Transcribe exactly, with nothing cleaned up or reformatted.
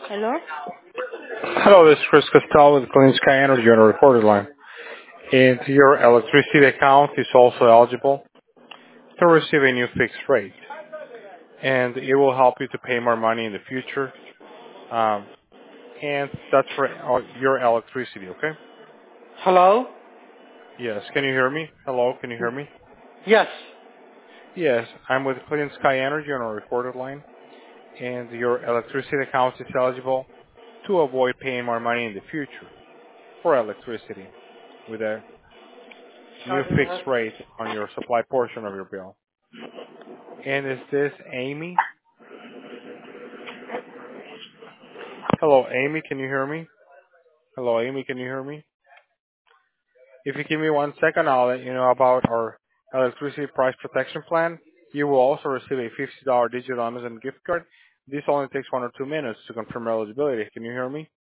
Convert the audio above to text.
Hello? Hello, this is Chris Costello with Clean Sky Energy on a recorded line. And your electricity account is also eligible to receive a new fixed rate. And it will help you to pay more money in the future. Um, and that's for el- your electricity, okay? Hello? Yes, can you hear me? Hello, can you hear me? Yes. Yes, I'm with Clean Sky Energy on a recorded line. And your electricity account is eligible to avoid paying more money in the future for electricity with a new fixed rate on your supply portion of your bill. And is this Amy? Hello, Amy, can you hear me? Hello, Amy, can you hear me? If you give me one second, I'll let you know about our electricity price protection plan. You will also receive a fifty dollars digital Amazon gift card. This only takes one or two minutes to confirm eligibility. Can you hear me?